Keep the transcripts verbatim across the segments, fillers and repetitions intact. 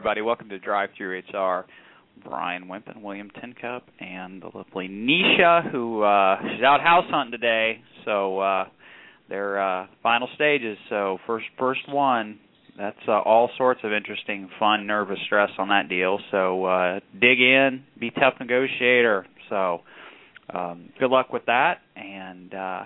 everybody. Welcome to Drive Through H R. Brian Wimpin, William Tincup, and the lovely Nisha, who uh, she's out house hunting today. So uh, they're uh, final stages. So first, first one. That's uh, all sorts of interesting, fun, nervous stress on that deal. So uh, dig in, be a tough negotiator. So um, good luck with that. And uh,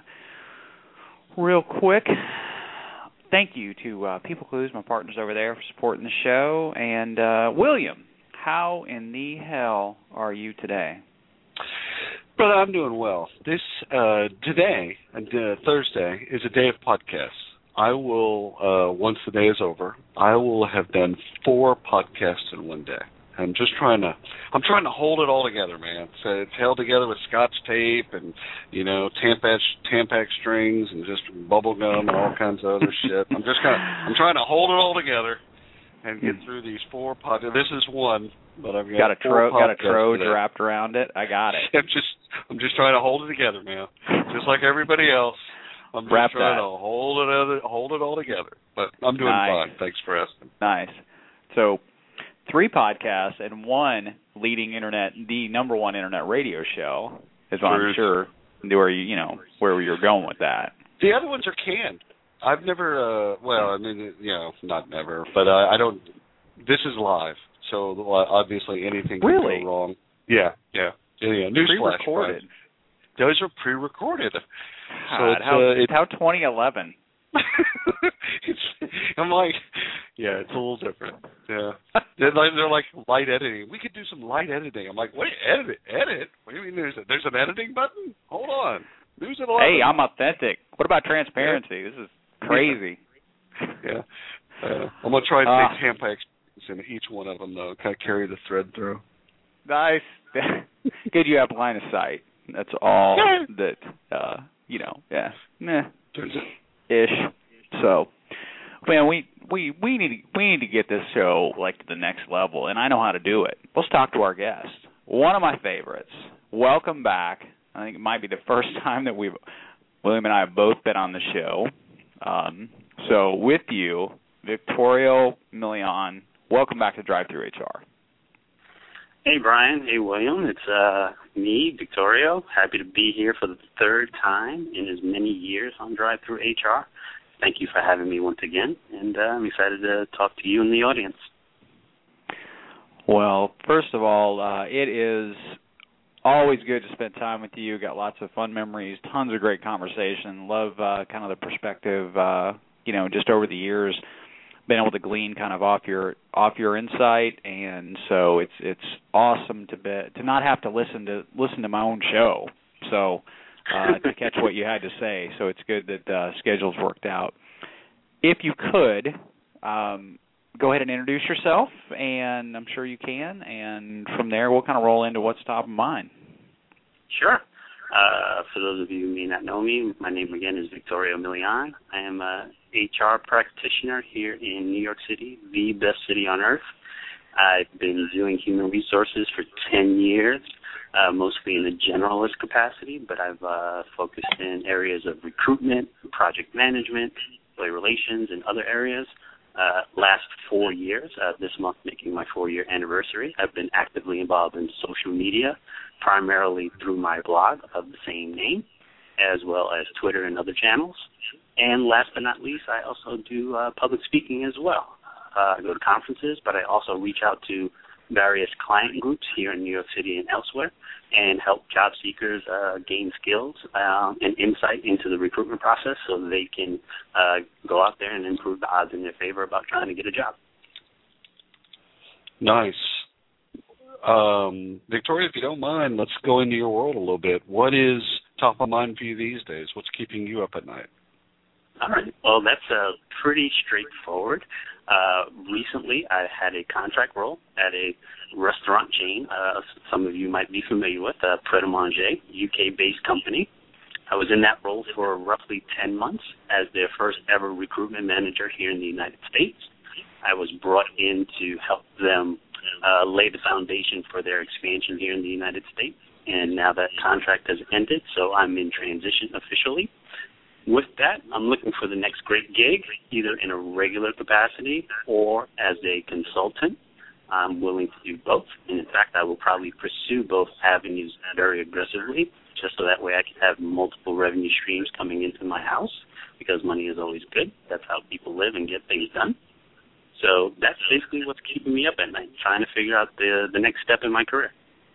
real quick, thank you to uh, People Clues, my partners over there, for supporting the show. And uh, William, how in the hell are you today? Brother, I'm doing well. This uh, today, uh, Thursday, is a day of podcasts. I will, uh, once the day is over, I will have done four podcasts in one day. I'm just trying to, I'm trying to hold it all together, man. So it's held together with Scotch tape and, you know, Tampax, Tampax strings and just bubble gum and all kinds of other shit. I'm just kind of, I'm trying to hold it all together and get through these four podcasts. This is one, but I've got, got a four tro- got a Trojan today. wrapped around it. I got it. I'm just, I'm just trying to hold it together, man. Just like everybody else. I'm just Wrap trying that. to hold it, other, hold it all together. But I'm doing Nice. fine. Thanks for asking. Nice. So, three podcasts and one leading internet, the number one internet radio show, is what I'm sure where you, you know, where you're going with that. The other ones are canned. I've never, uh, well, I mean, you know, not never, but uh, I don't. This is live, so uh, obviously anything can Really? go wrong. Yeah, yeah, yeah. yeah. Newsflash. Pre-recorded. Those are pre-recorded. God, so it's, how, uh, it's how twenty eleven. it's, I'm like, yeah, it's a little different. Yeah, they're like, they're like light editing. We could do some light editing. I'm like, wait, edit, edit. What do you mean? There's a, there's an editing button? Hold on. News at eleven. Hey, I'm authentic. What about transparency? Yeah. This is crazy. Yeah, uh, I'm gonna try to uh, take Tampax in each one of them though. Kind of carry the thread through. Nice. Good, you have line of sight. That's all that uh, you know. Yeah, meh, ish. So, man, we we we need we need to get this show like to the next level, and I know how to do it. Let's talk to our guest. One of my favorites. Welcome back. I think it might be the first time that we've William and I have both been on the show. Um, so with you, Victorio Milian. Welcome back to Drive Through H R. Hey, Brian. Hey, William. It's uh, me, Victorio. Happy to be here for the third time in as many years on Drive Through H R. Thank you for having me once again, and uh, I'm excited to talk to you and the audience. Well, first of all, uh, it is always good to spend time with you. Got lots of fun memories, tons of great conversation. Love uh, kind of the perspective, uh, you know, just over the years, been able to glean kind of off your off your insight, and so it's it's awesome to be, to not have to listen to listen to my own show. So uh, to catch what you had to say. So it's good that uh, schedules worked out. If you could, um, go ahead and introduce yourself, and I'm sure you can, and from there we'll kind of roll into what's top of mind. Sure. Uh, for those of you who may not know me, my name again is Victorio Milian. I am a H R practitioner here in New York City, the best city on earth. I've been doing human resources for ten years, uh, mostly in a generalist capacity, but I've uh, focused in areas of recruitment, project management, employee relations, and other areas. Uh, last four years, uh, this month making my four-year anniversary, I've been actively involved in social media, primarily through my blog of the same name, as well as Twitter and other channels. And last but not least, I also do uh, public speaking as well. Uh, I go to conferences, but I also reach out to various client groups here in New York City and elsewhere and help job seekers uh, gain skills uh, and insight into the recruitment process so that they can uh, go out there and improve the odds in their favor about trying to get a job. Nice. Um, Victoria, if you don't mind, let's go into your world a little bit. What is top of mind for you these days? What's keeping you up at night? All right. Well, that's uh, pretty straightforward. Uh, recently, I had a contract role at a restaurant chain. Uh, some of you might be familiar with, uh, Pret A Manger, U K-based company. I was in that role for roughly ten months as their first ever recruitment manager here in the United States. I was brought in to help them uh, lay the foundation for their expansion here in the United States. And now that contract has ended, so I'm in transition officially. With that, I'm looking for the next great gig, either in a regular capacity or as a consultant. I'm willing to do both. And in fact, I will probably pursue both avenues very aggressively, just so that way I can have multiple revenue streams coming into my house, because money is always good. That's how people live and get things done. So that's basically what's keeping me up at night, trying to figure out the the next step in my career.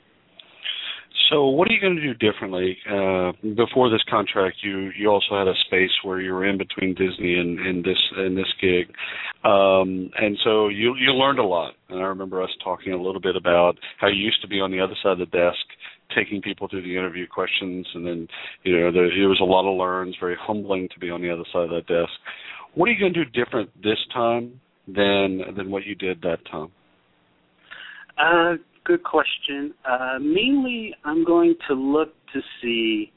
So what are you going to do differently? Uh, before this contract, you, you also had a space where you were in between Disney and, and this and this gig, um, and so you you learned a lot. And I remember us talking a little bit about how you used to be on the other side of the desk, taking people through the interview questions, and then you know there, it was a lot of learns, very humbling to be on the other side of that desk. What are you going to do different this time than than what you did that time? Uh, good question. Uh, mainly, I'm going to look to see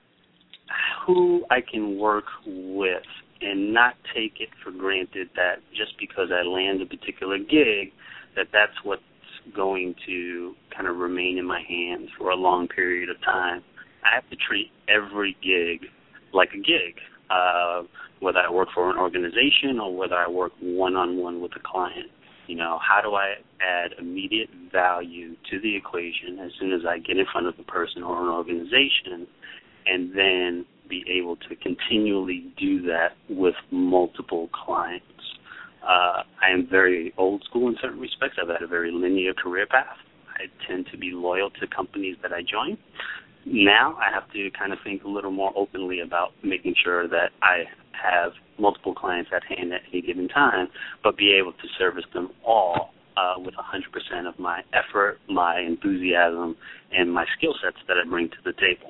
who I can work with and not take it for granted that just because I land a particular gig, that that's what's going to kind of remain in my hands for a long period of time. I have to treat every gig like a gig, uh, whether I work for an organization or whether I work one-on-one with a client. You know, how do I add immediate value to the equation as soon as I get in front of a person or an organization, and then be able to continually do that with multiple clients? Uh, I am very old school in certain respects. I've had a very linear career path. I tend to be loyal to companies that I join. Now I have to kind of think a little more openly about making sure that I have multiple clients at hand at any given time, but be able to service them all uh, with one hundred percent of my effort, my enthusiasm, and my skill sets that I bring to the table.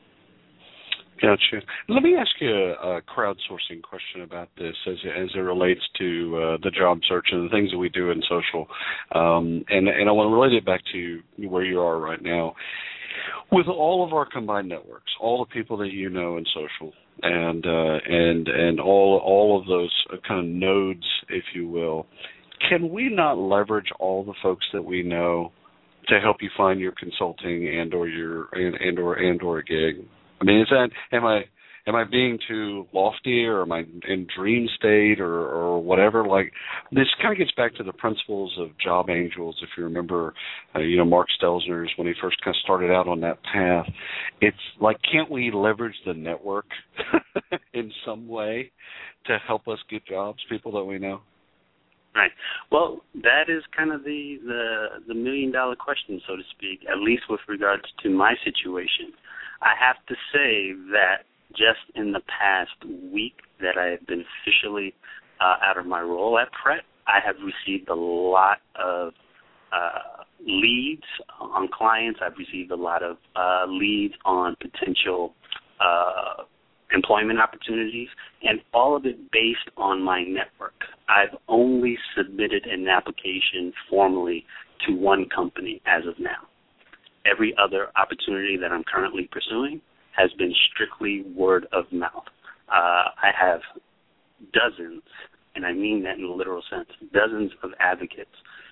Gotcha. Let me ask you a, a crowdsourcing question about this as it, as it relates to uh, the job search and the things that we do in social. Um, and, and I want to relate it back to where you are right now. With all of our combined networks, all the people that you know in social, and uh, and and all all of those kind of nodes, if you will, can we not leverage all the folks that we know to help you find your consulting and or your and, and or and or a gig? I mean, is that am I am I being too lofty, or am I in dream state, or, or whatever? Like, this kind of gets back to the principles of job angels. If you remember, uh, you know, Mark Stelzner's when he first kind of started out on that path. It's like, can't we leverage the network in some way to help us get jobs, people that we know? Right. Well, that is kind of the, the the million dollar question, so to speak, at least with regards to my situation. I have to say that just in the past week that I have been officially uh, out of my role at Pret, I have received a lot of uh, leads on clients. I've received a lot of uh, leads on potential uh, employment opportunities, and all of it based on my network. I've only submitted an application formally to one company as of now. Every other opportunity that I'm currently pursuing has been strictly word of mouth. Uh, I have dozens, and I mean that in a literal sense, dozens of advocates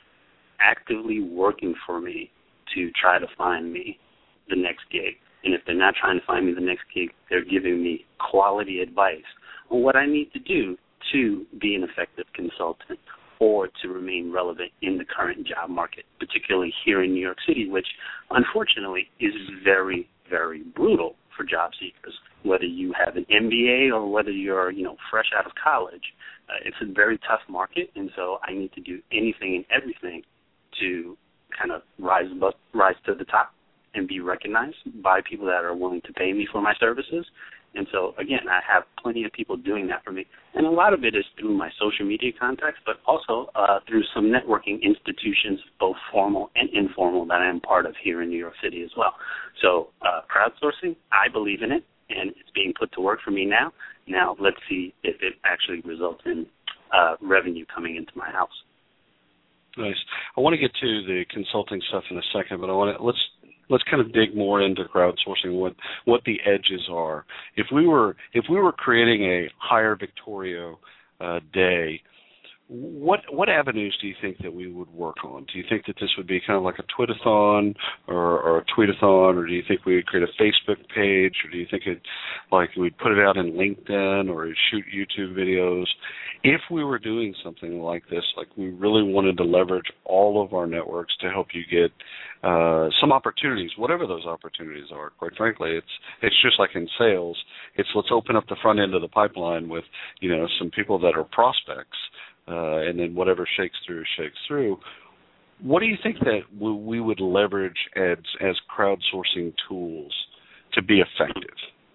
actively working for me to try to find me the next gig. And if they're not trying to find me the next gig, they're giving me quality advice on what I need to do to be an effective consultant or to remain relevant in the current job market, particularly here in New York City, which unfortunately is very, very brutal for job seekers, whether you have an M B A or whether you're, you know, fresh out of college. Uh, it's a very tough market, and so I need to do anything and everything to kind of rise above, rise to the top and be recognized by people that are willing to pay me for my services. And so, again, I have plenty of people doing that for me. And a lot of it is through my social media contacts, but also uh, through some networking institutions, both formal and informal, that I am part of here in New York City as well. So uh, crowdsourcing, I believe in it, and it's being put to work for me now. Now let's see if it actually results in uh, revenue coming into my house. Nice. I want to get to the consulting stuff in a second, but I want to let's let's kind of dig more into crowdsourcing, what what the edges are. If we were if we were creating a Hire Victorio uh, day, what what avenues do you think that we would work on? Do you think that this would be kind of like a Twitathon or, or a tweetathon, or do you think we would create a Facebook page, or do you think it like we'd put it out in LinkedIn or shoot YouTube videos? If we were doing something like this, like we really wanted to leverage all of our networks to help you get uh, some opportunities, whatever those opportunities are. Quite frankly, it's it's just like in sales. It's let's open up the front end of the pipeline with you know some people that are prospects, uh, and then whatever shakes through shakes through. What do you think that we, we would leverage as as crowdsourcing tools to be effective?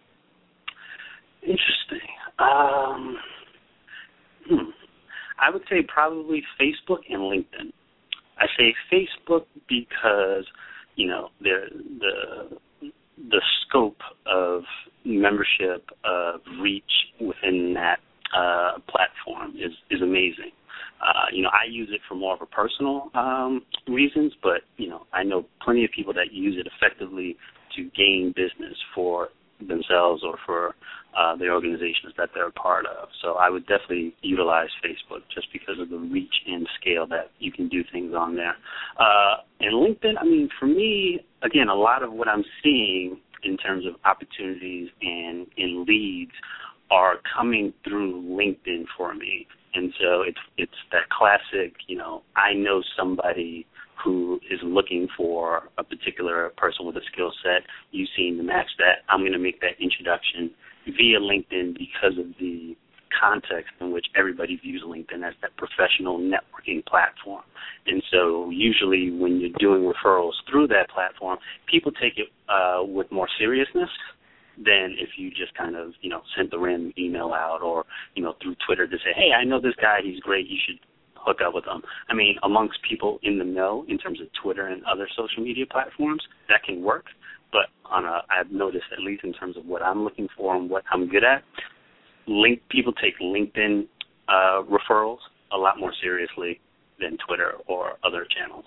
Interesting. Um, hmm. I would say probably Facebook and LinkedIn. I say Facebook because, you know, the the the scope of membership, of reach within that uh, platform is, is amazing. Uh, you know, I use it for more of a personal um, reasons, but, you know, I know plenty of people that use it effectively to gain business for themselves or for uh, the organizations that they're a part of. So I would definitely utilize Facebook just because of the reach and scale that you can do things on there. Uh, and LinkedIn, I mean, for me, again, a lot of what I'm seeing in terms of opportunities and in leads are coming through LinkedIn for me. And so it's it's that classic, you know, I know somebody who is looking for a particular person with a skill set. You seem to match that. I'm going to make that introduction via LinkedIn because of the context in which everybody views LinkedIn as that professional networking platform. And so usually when you're doing referrals through that platform, people take it uh, with more seriousness than if you just kind of, you know, sent the random email out or, you know, through Twitter to say, hey, I know this guy, he's great, you should hook up with them. I mean, amongst people in the know in terms of Twitter and other social media platforms, that can work. But on a, I've noticed, at least in terms of what I'm looking for and what I'm good at, link people take LinkedIn uh, referrals a lot more seriously than Twitter or other channels.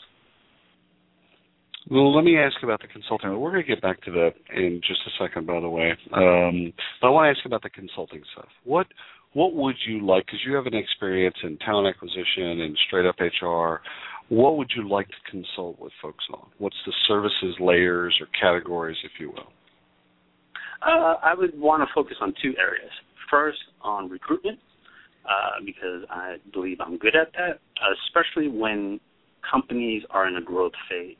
Well, let me ask about the consulting. We're going to get back to that in just a second, by the way. Um, but I want to ask about the consulting stuff. What what would you like, because you have an experience in talent acquisition and straight-up H R, what would you like to consult with folks on? What's the services layers or categories, if you will? Uh, I would want to focus on two areas. First, on recruitment, uh, because I believe I'm good at that, especially when companies are in a growth phase.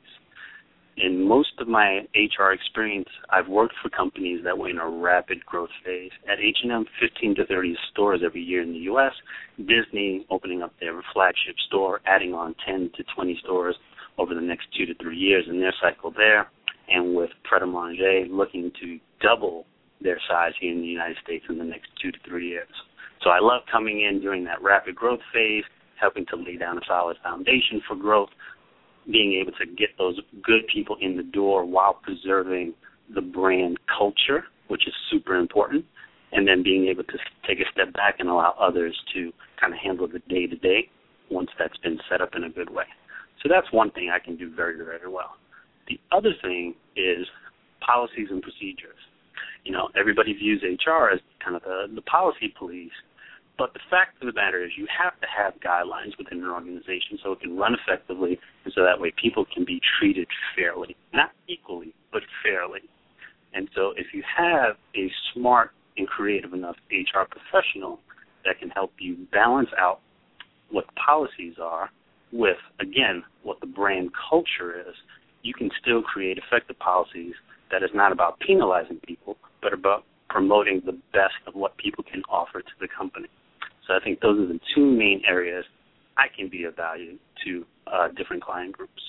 In most of my H R experience, I've worked for companies that were in a rapid growth phase. At H and M, fifteen to thirty stores every year in the U S, Disney opening up their flagship store, adding on ten to twenty stores over the next two to three years in their cycle there, and with Pret a Manger looking to double their size here in the United States in the next two to three years. So I love coming in during that rapid growth phase, helping to lay down a solid foundation for growth, being able to get those good people in the door while preserving the brand culture, which is super important, and then being able to take a step back and allow others to kind of handle the day-to-day once that's been set up in a good way. So that's one thing I can do very, very well. The other thing is policies and procedures. You know, everybody views H R as kind of the, the policy police, but the fact of the matter is you have to have guidelines within an organization so it can run effectively and so that way people can be treated fairly, not equally, but fairly. And so if you have a smart and creative enough H R professional that can help you balance out what policies are with, again, what the brand culture is, you can still create effective policies that is not about penalizing people, but about promoting the best of what people can offer to the company. So I think those are the two main areas I can be of value to uh, different client groups.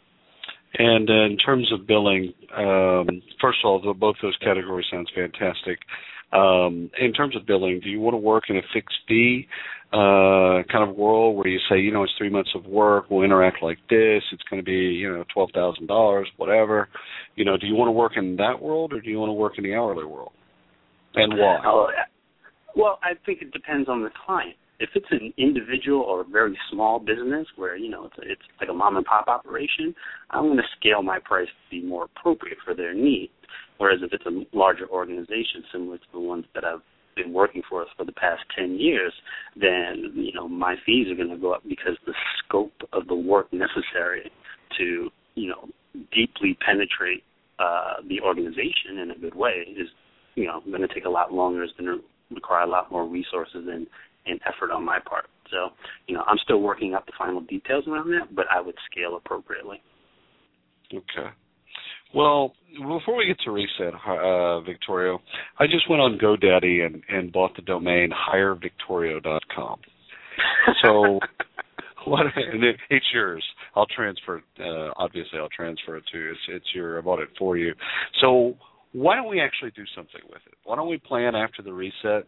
And uh, in terms of billing, um, first of all, the, both those categories sounds fantastic. Um, in terms of billing, do you want to work in a fixed fee uh, kind of world where you say, you know, it's three months of work, we'll interact like this, it's going to be, you know, twelve thousand dollars, whatever. You know, do you want to work in that world or do you want to work in the hourly world? And why? Oh, well, I think it depends on the client. If it's an individual or a very small business where, you know, it's, a, it's like a mom-and-pop operation, I'm going to scale my price to be more appropriate for their needs. Whereas if it's a larger organization similar to the ones that I've been working for us for the past ten years, then, you know, my fees are going to go up because the scope of the work necessary to, you know, deeply penetrate uh, the organization in a good way is, you know, going to take a lot longer. It's going to require a lot more resources and, and effort on my part. So, you know, I'm still working out the final details around that, but I would scale appropriately. Okay. Well, before we get to reset, uh, Victorio, I just went on GoDaddy and, and bought the domain hire victorio dot com. So, what? And it, it's yours. I'll transfer it. Uh, obviously, I'll transfer it to you. It's, it's your. I bought it for you. So, why don't we actually do something with it? Why don't we plan after the reset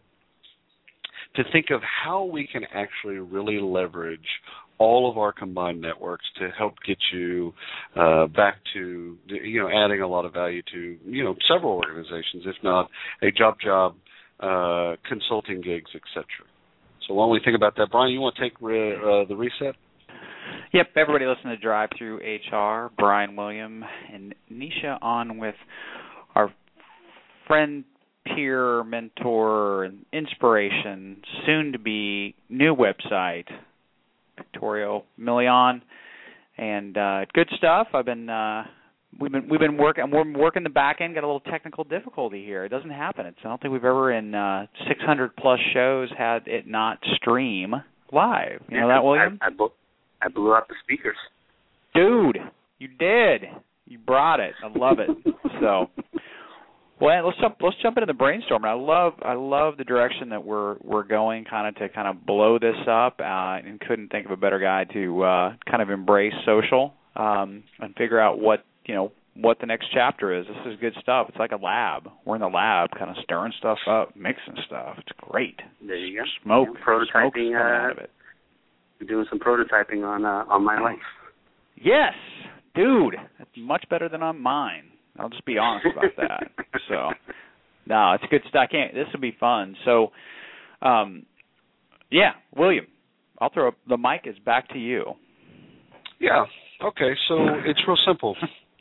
to think of how we can actually really leverage all of our combined networks to help get you uh, back to, you know, adding a lot of value to, you know, several organizations, if not a job job, uh, consulting gigs, et cetera. So why don't we think about that? Brian, you want to take re- uh, the reset? Yep, everybody listen to Drive Through H R. Brian William and Nisha on with our friend, peer, mentor, and inspiration, soon-to-be new website, Victorio Milian, and uh, good stuff. I've been uh, we've been we've been working. We're working the back end. Got a little technical difficulty here. It doesn't happen. It's I don't think we've ever in uh, six hundred plus shows had it not stream live. You know that, William? I, I, blew, I blew out the speakers. Dude, you did. You brought it. I love it. So. Well, let's jump. Let's jump into the brainstorming. I love. I love the direction that we're we're going, kind of to kind of blow this up. Uh, and couldn't think of a better guy to uh, kind of embrace social um, and figure out what you know what the next chapter is. This is good stuff. It's like a lab. We're in the lab, kind of stirring stuff up, mixing stuff. It's great. There you go. Smoke. Yeah, prototyping. Smoke's uh, out of it. We're doing some prototyping on uh, on my life. Yes, dude. That's much better than on mine. I'll just be honest about that. So, no, it's good stuff. I can't. This will be fun. So, um, yeah, William, I'll throw up, the mic is back to you. Yeah. Okay. So it's real simple.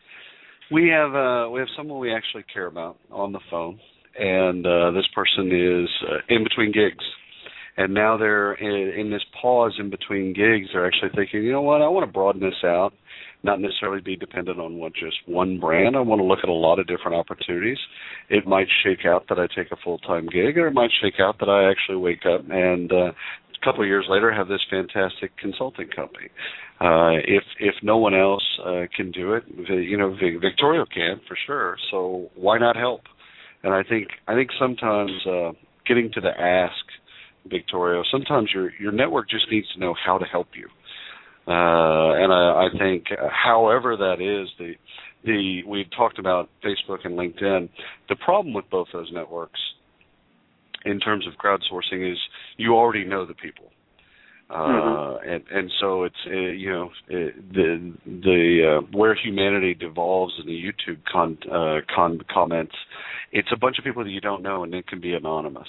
We have uh, we have someone we actually care about on the phone, and uh, this person is uh, in between gigs. And now they're in, in this pause in between gigs. They're actually thinking, you know what, I want to broaden this out, not necessarily be dependent on what just one brand. I want to look at a lot of different opportunities. It might shake out that I take a full-time gig, or it might shake out that I actually wake up and uh, a couple of years later have this fantastic consulting company. Uh, if if no one else uh, can do it, you know, Victorio can for sure. So why not help? And I think I think sometimes uh, getting to the ask, Victorio, sometimes your your network just needs to know how to help you. Uh, and I, I think, uh, however that is, the the we talked about Facebook and LinkedIn. The problem with both those networks, in terms of crowdsourcing, is you already know the people, uh, mm-hmm. and and so it's uh, you know it, the the uh, where humanity devolves in the YouTube con, uh, con comments. It's a bunch of people that you don't know, and it can be anonymous.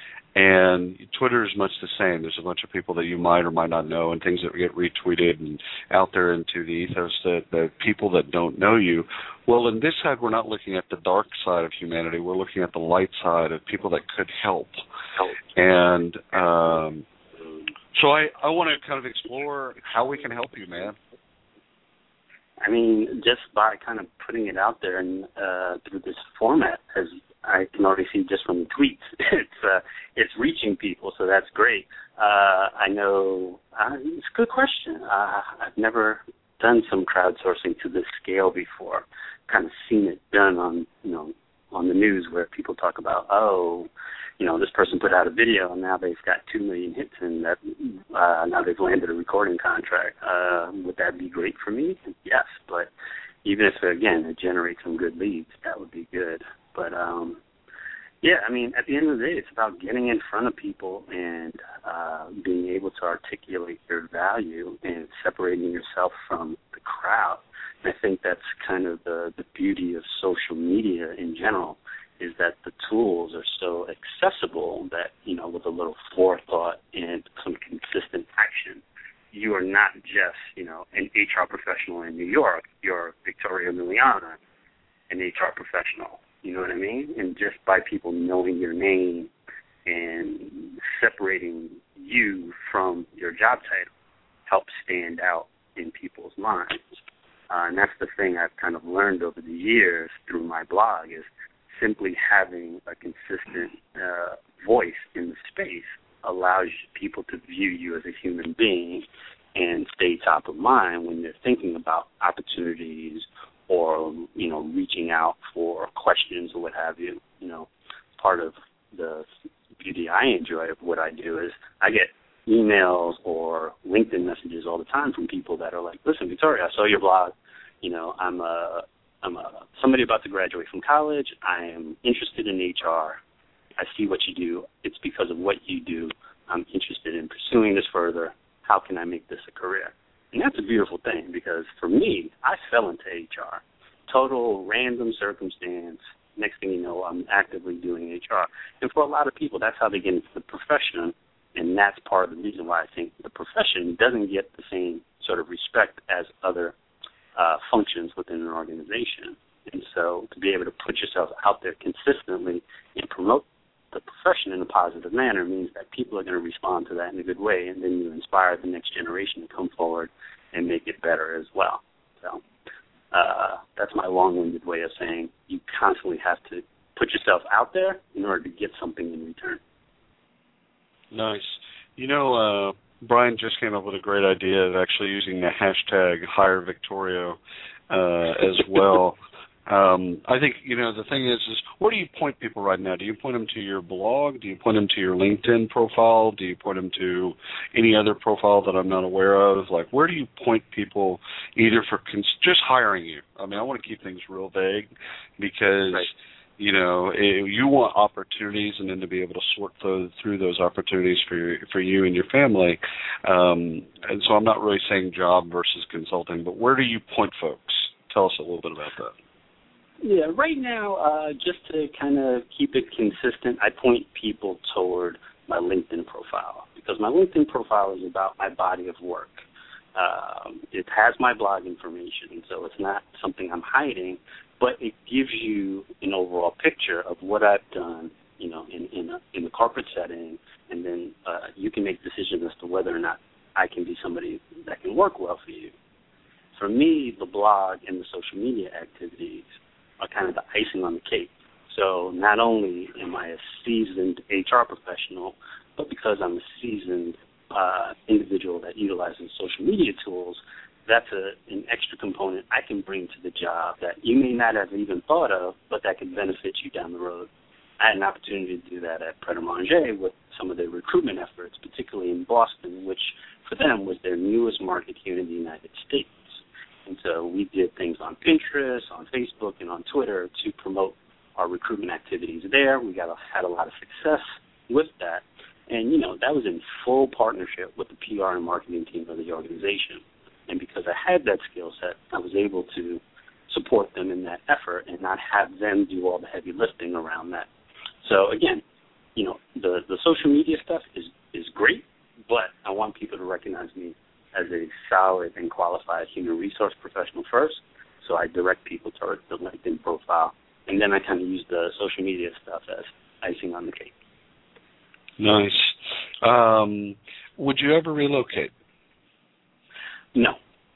And Twitter is much the same. There's a bunch of people that you might or might not know, and things that get retweeted and out there into the ethos that, that people that don't know you. Well, in this side, we're not looking at the dark side of humanity. We're looking at the light side of people that could help. And um, so I, I want to kind of explore how we can help you, man. I mean, just by kind of putting it out there and uh, through this format, as I can already see just from the tweets, it's uh, it's reaching people, so that's great. Uh, I know uh, it's a good question. Uh, I've never done some crowdsourcing to this scale before. Kind of seen it done on you know on the news where people talk about, oh, you know, this person put out a video and now they've got two million hits and that uh, now they've landed a recording contract. Uh, would that be great for me? Yes, but even if again it generates some good leads, that would be good. But, um, yeah, I mean, at the end of the day, it's about getting in front of people and uh, being able to articulate your value and separating yourself from the crowd. And I think that's kind of the, the beauty of social media in general, is that the tools are so accessible that, you know, with a little forethought and some consistent action, you are not just, you know, an H R professional in New York. You're Victorio Milian, an H R professional. You know what I mean? And just by people knowing your name and separating you from your job title helps stand out in people's minds. Uh, and that's the thing I've kind of learned over the years through my blog is simply having a consistent uh, voice in the space allows people to view you as a human being and stay top of mind when they're thinking about opportunities or, you know, reaching out for questions or what have you. You know, part of the beauty I enjoy of what I do is I get emails or LinkedIn messages all the time from people that are like, listen, Victoria, I saw your blog. You know, I'm a, I'm a, somebody about to graduate from college. I am interested in H R. I see what you do. It's because of what you do. I'm interested in pursuing this further. How can I make this a career? And that's a beautiful thing because for me, I fell into H R. Total random circumstance. Next thing you know, I'm actively doing H R. And for a lot of people, that's how they get into the profession, and that's part of the reason why I think the profession doesn't get the same sort of respect as other uh, functions within an organization. And so to be able to put yourself out there consistently and promote the profession in a positive manner means that people are going to respond to that in a good way, and then you inspire the next generation to come forward and make it better as well. So uh, that's my long-winded way of saying you constantly have to put yourself out there in order to get something in return. Nice. You know, uh, Brian just came up with a great idea of actually using the hashtag HireVictoria uh, as well. Um, I think, you know, the thing is, is where do you point people right now? Do you point them to your blog? Do you point them to your LinkedIn profile? Do you point them to any other profile that I'm not aware of? Like, where do you point people either for cons- just hiring you? I mean, I want to keep things real vague because, right. you know, it, you want opportunities and then to be able to sort those, through those opportunities for your, for you and your family. Um, and so I'm not really saying job versus consulting, but where do you point folks? Tell us a little bit about that. Yeah, right now, uh, just to kind of keep it consistent, I point people toward my LinkedIn profile because my LinkedIn profile is about my body of work. Um, it has my blog information, so it's not something I'm hiding, but it gives you an overall picture of what I've done, you know, in in, a, in the corporate setting, and then uh, you can make decisions as to whether or not I can be somebody that can work well for you. For me, the blog and the social media activities are kind of the icing on the cake. So not only am I a seasoned H R professional, but because I'm a seasoned uh, individual that utilizes social media tools, that's a, an extra component I can bring to the job that you may not have even thought of, but that could benefit you down the road. I had an opportunity to do that at Pret A Manger with some of their recruitment efforts, particularly in Boston, which for them was their newest market here in the United States. And so we did things on Pinterest, on Facebook, and on Twitter to promote our recruitment activities there. We got a, had a lot of success with that. And, you know, that was in full partnership with the P R and marketing team of the organization. And because I had that skill set, I was able to support them in that effort and not have them do all the heavy lifting around that. So, again, you know, the, the social media stuff is, is great, but I want people to recognize me as a solid and qualified human resource professional first, so I direct people towards the LinkedIn profile, and then I kind of use the social media stuff as icing on the cake. Nice. Um, would you ever relocate? No.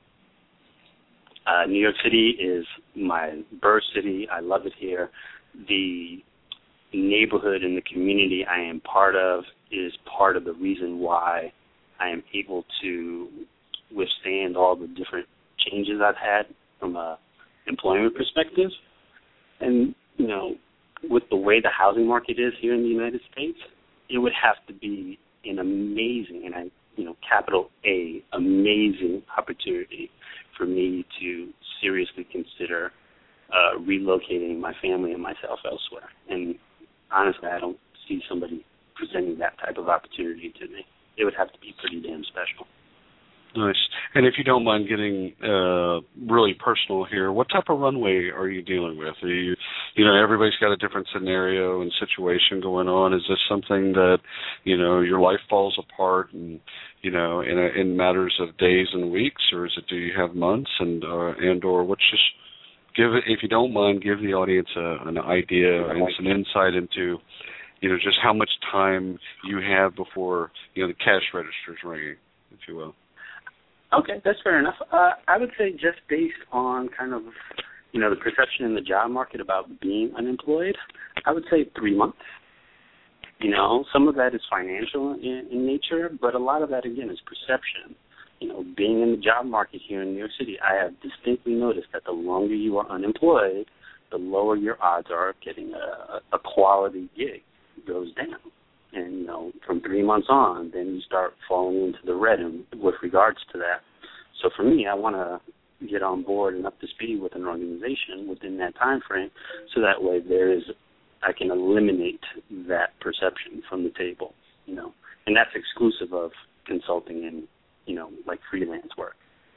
Uh, New York City is my birth city. I love it here. The neighborhood and the community I am part of is part of the reason why I am able to withstand all the different changes I've had from a employment perspective. And, you know, with the way the housing market is here in the United States, it would have to be an amazing, and I, you know, capital A, amazing opportunity for me to seriously consider uh, relocating my family and myself elsewhere. And honestly, I don't see somebody presenting that type of opportunity to me. It would have to be pretty damn special. Nice. And if you don't mind getting uh, really personal here, what type of runway are you dealing with? Are you, you know, everybody's got a different scenario and situation going on. Is this something that, you know, your life falls apart and, you know, in, a, in matters of days and weeks, or is it do you have months and uh, and or what's just give it, if you don't mind, give the audience a, an idea and some insight into you know, just how much time you have before, you know, the cash register's ringing, if you will. Okay, that's fair enough. Uh, I would say just based on kind of, you know, the perception in the job market about being unemployed, I would say three months. You know, some of that is financial in, in nature, but a lot of that, again, is perception. You know, being in the job market here in New York City, I have distinctly noticed that the longer you are unemployed, the lower your odds are of getting a, a quality gig. It goes down. And, you know, from three months on, then you start falling into the red in, with regards to that. So for me, I want to get on board and up to speed with an organization within that time frame, so that way there is, I can eliminate that perception from the table, you know. And that's exclusive of consulting and, you know, like freelance work.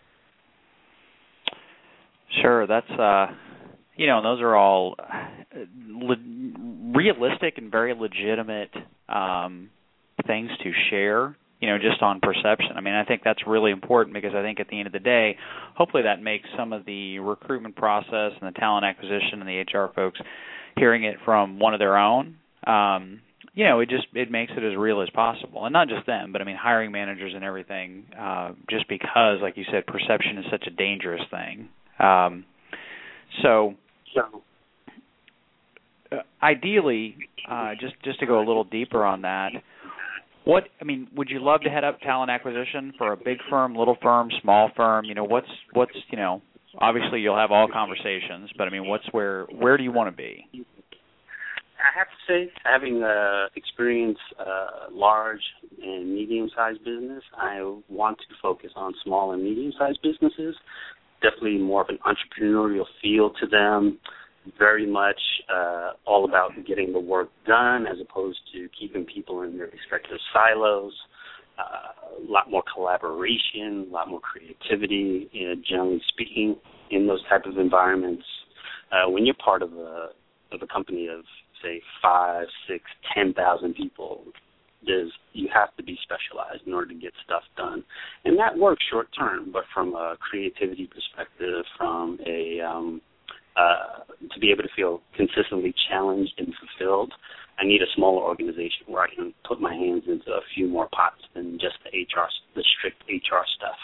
Sure, that's, uh, you know, and those are all le- realistic and very legitimate um, things to share, you know, just on perception. I mean, I think that's really important, because I think at the end of the day, hopefully that makes some of the recruitment process and the talent acquisition and the H R folks hearing it from one of their own, um, you know, it just it makes it as real as possible. And not just them, but I mean hiring managers and everything, uh, just because, like you said, perception is such a dangerous thing. Um, so, So, uh, ideally, uh, just just to go a little deeper on that, what I mean, would you love to head up talent acquisition for a big firm, little firm, small firm? You know, what's what's you know, obviously you'll have all conversations, but I mean, what's where where do you want to be? I have to say, having uh, experienced uh, large and medium-sized business, I want to focus on small and medium-sized businesses. Definitely more of an entrepreneurial feel to them, very much uh, all about getting the work done as opposed to keeping people in their respective silos, uh, a lot more collaboration, a lot more creativity, you know, generally speaking, in those type of environments. Uh, when you're part of a, of a company of, say, five, six, ten thousand people, There's, you have to be specialized in order to get stuff done. And that works short term, but from a creativity perspective, from a um, uh, to be able to feel consistently challenged and fulfilled, I need a smaller organization where I can put my hands into a few more pots than just the H R, the strict H R stuff.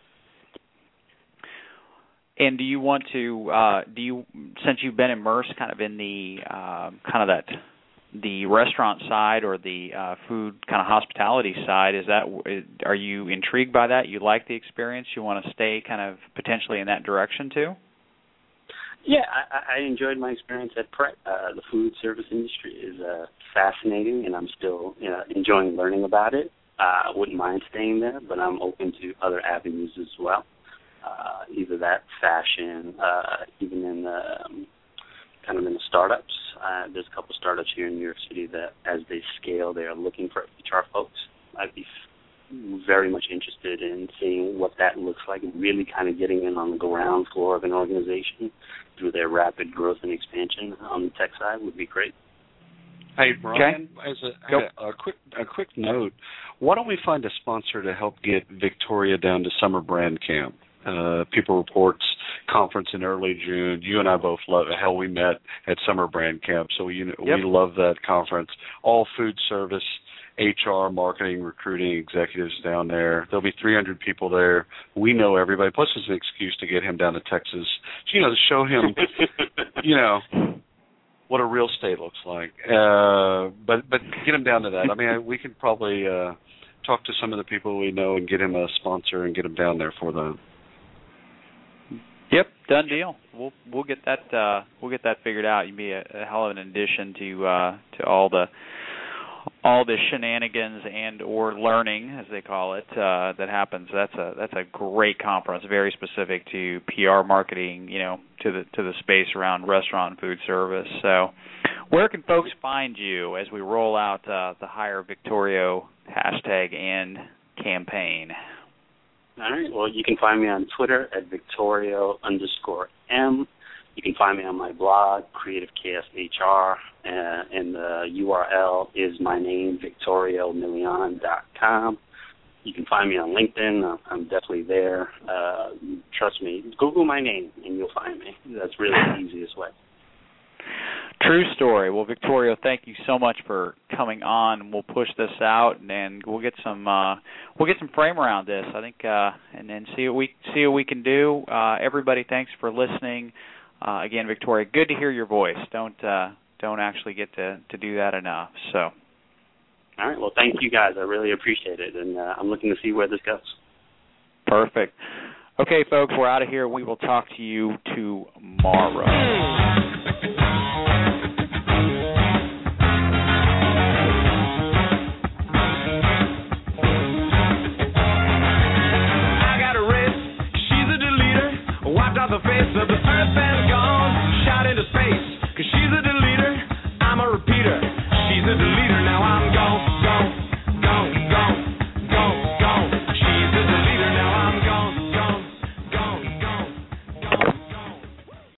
And do you want to, uh, do you, since you've been immersed kind of in the, uh, kind of that, the restaurant side or the uh, food kind of hospitality side, is that, are you intrigued by that? You like the experience? You want to stay kind of potentially in that direction too? Yeah, I, I enjoyed my experience at Pret. Uh, the food service industry is uh, fascinating, and I'm still you know, enjoying learning about it. Uh, I wouldn't mind staying there, but I'm open to other avenues as well. Uh, either that, fashion, uh, even in the um, kind of in the startups. Uh, there's a couple of startups here in New York City that, as they scale, they are looking for H R folks. I'd be f- very much interested in seeing what that looks like and really kind of getting in on the ground floor of an organization through their rapid growth and expansion on the tech side would be great. Hey, Brian, okay. as a, yep. a, a quick a quick note, why don't we find a sponsor to help get Victoria down to Summer Brand Camp? Uh, People Reports conference in early June. You and I both love it. Hell, we met at Summer Brand Camp, so we, yep. we love that conference. All food service, H R, marketing, recruiting executives down there. There'll be three hundred people there. We know everybody. Plus, it's an excuse to get him down to Texas, you know, to show him, you know, what a real state looks like. Uh, but but get him down to that. I mean, we could probably uh, talk to some of the people we know and get him a sponsor and get him down there for that. Yep, done deal. We'll we'll get that uh, we'll get that figured out. You'd be a, a hell of an addition to uh, to all the all the shenanigans and or learning, as they call it, uh, that happens. That's a that's a great conference, very specific to P R marketing, you know, to the to the space around restaurant and food service. So, where can folks find you as we roll out uh, the Hire Victorio hashtag and campaign? All right. Well, you can find me on Twitter at Victorio underscore M. You can find me on my blog, Creative Chaos H R, uh, and the U R L is my name, victorio millian dot com. You can find me on LinkedIn. I'm definitely there. Uh, trust me, Google my name, and you'll find me. That's really the easiest way. True story. Well, Victorio, thank you so much for coming on. We'll push this out, and we'll get some uh, we'll get some frame around this. I think, uh, and then see what we see what we can do. Uh, everybody, thanks for listening. Uh, again, Victoria, good to hear your voice. Don't uh, don't actually get to, to do that enough. So. All right. Well, thank you guys. I really appreciate it, and uh, I'm looking to see where this goes. Perfect. Okay, folks, we're out of here. We will talk to you tomorrow. The face of the